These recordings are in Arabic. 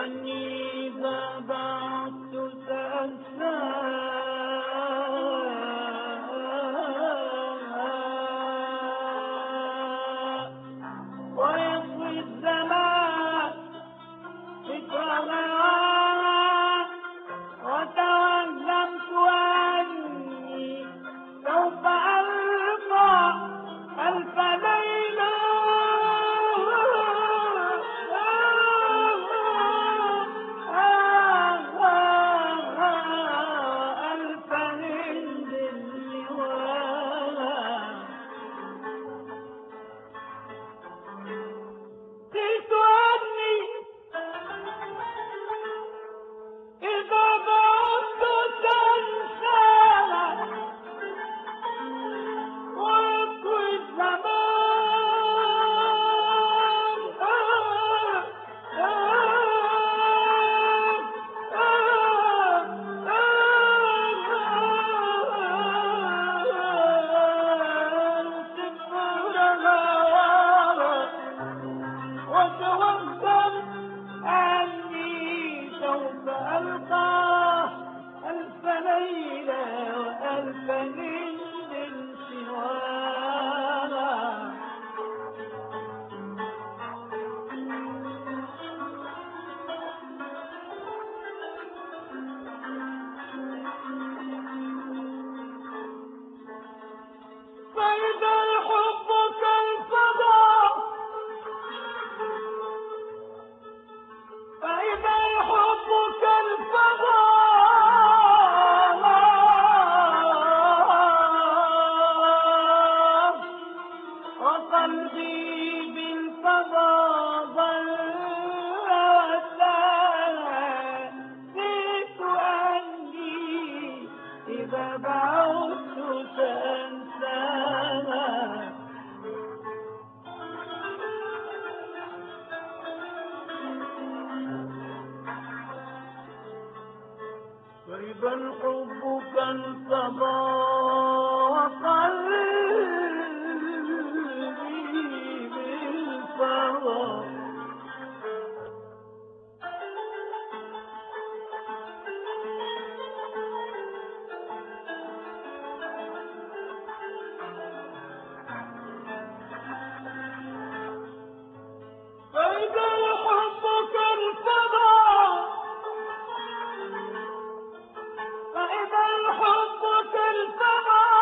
أني ذبحت سأنسى ويطوي الزمان ذكرها وتوهمت أني سوف ألقى ألف ليلة ألف هند لواها قلت أني إذا بعدت تنساها ويطوي الزمان وتوهمت أني سوف ألقى ألف ليلة وألف هند سواها فإذا الحب كالفضاء فإذا الحب كالفضاء وقلبي بالفضاء ضل نسيت أني إذا بعدت سأنساها فإذا الحب كالفضاء وقلبي بالفضاء فإذا الحب كالفضاء فإذا الحب كالفضاء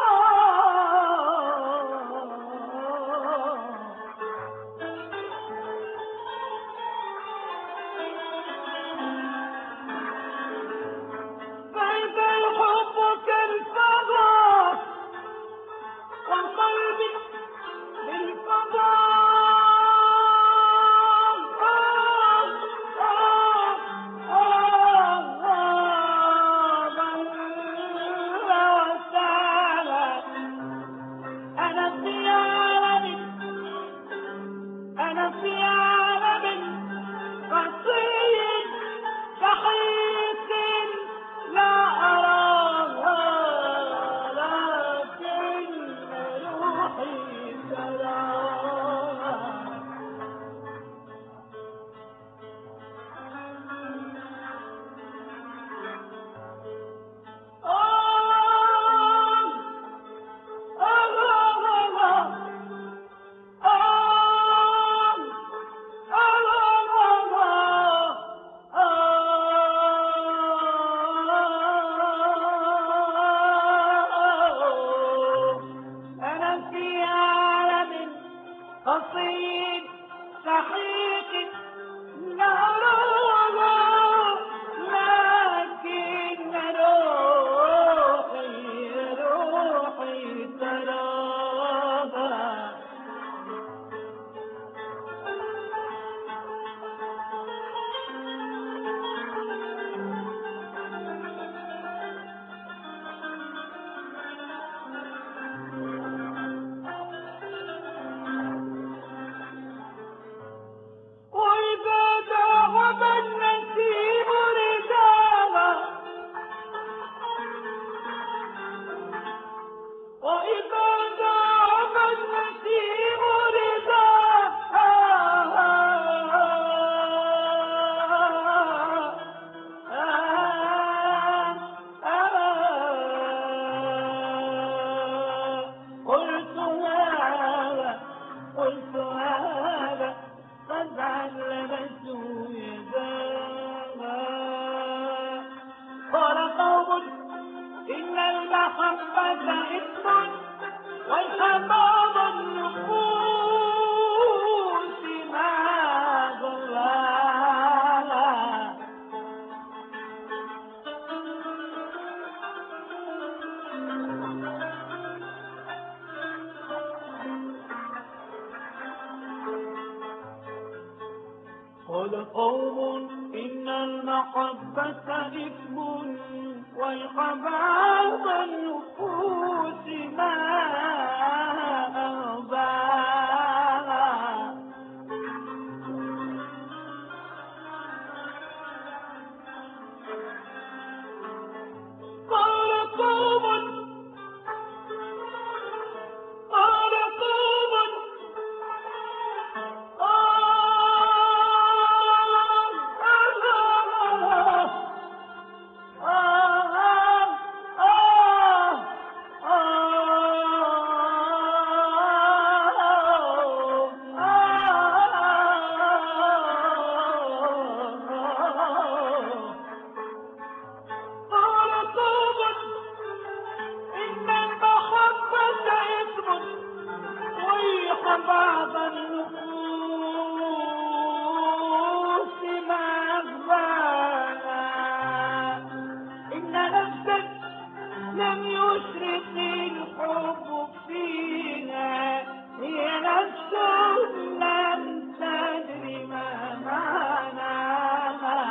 المحبة إثم والحباب النفوس ما ضراها. قال قوم إن المحبة إثم والحباب النفوس ما أرضاها. قال قوم بعض النفوس ما أغفاها. إن نفسا لم يشرق الحب فيها هي نفس لم تدري ما معناها.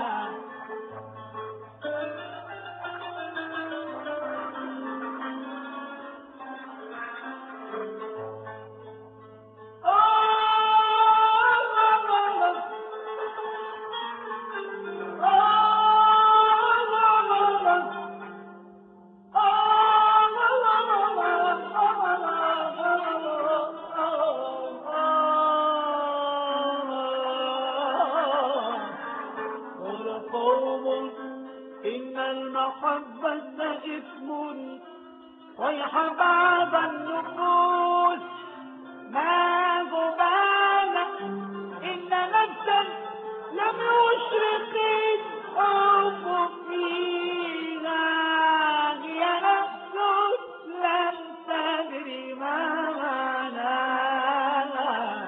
إن المحبة إثم ويحباب النفوس ما ذبانا. إن نفسا لم يشرق الحب فيها هي نفس لم تدري ما معناها.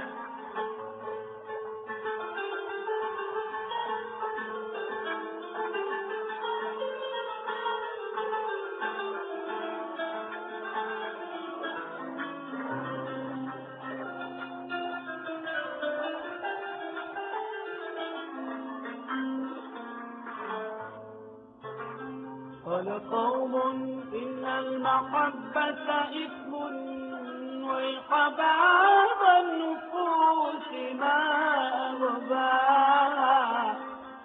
قال قوم إن المحبة إثم والحباب النفوس ما أغفاها.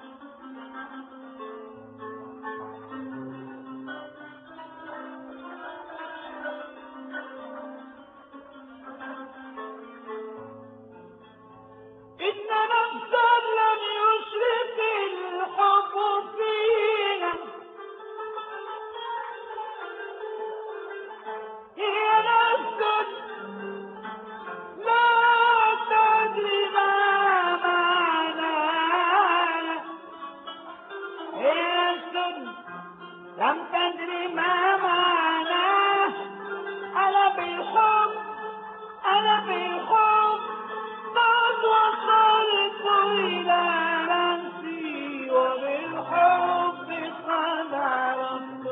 إن نفسا لم يشرق الحب فيها هي نفس لا تدري ما معناها. هي نفس لم تدري ما معناه. أنا بالحب قد وصلت إلى نفسي وبالحب قد عرفت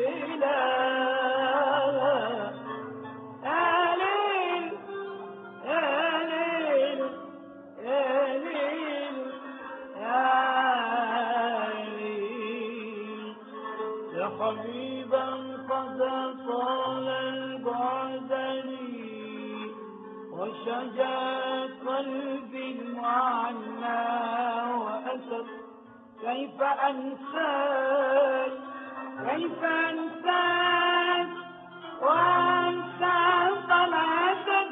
الإله. يا ليل يا ليل يا ليل يا ليل يا حبيبا قد طال البعد لي وشجى قلبي المعنى وأسف. كيف أنساك وأنسى طلعتك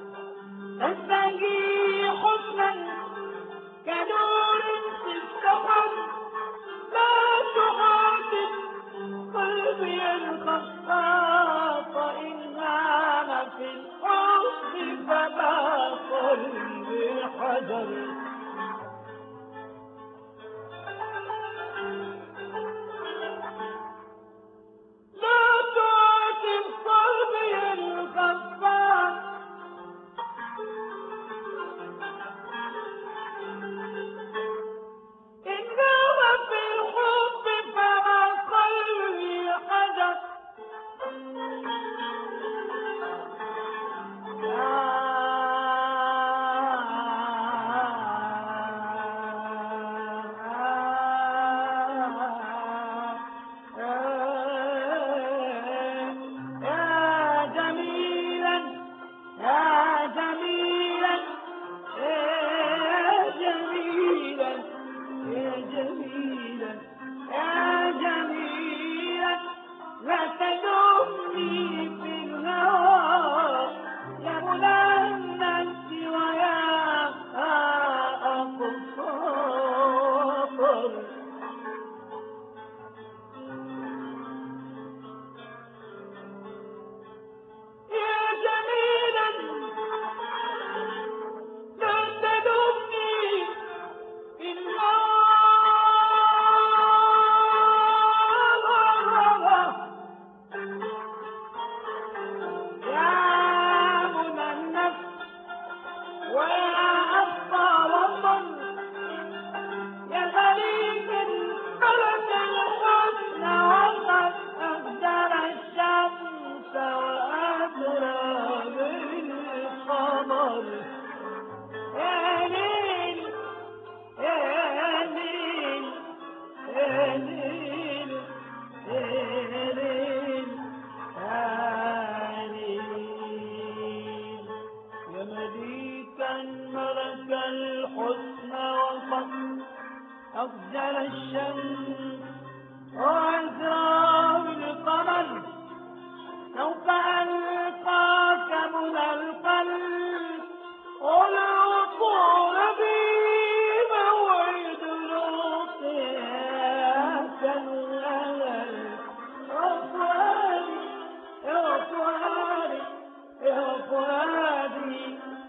تستهي حسنا كنور في السحر. لا تحادث قلبي الخطاط إن نام في الحب فما قلبي حجر. لا تعاتب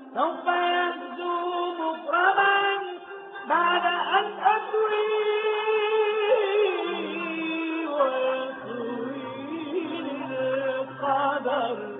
سوف يبدو مكرما بعد أن أسوي ويسوي القدر.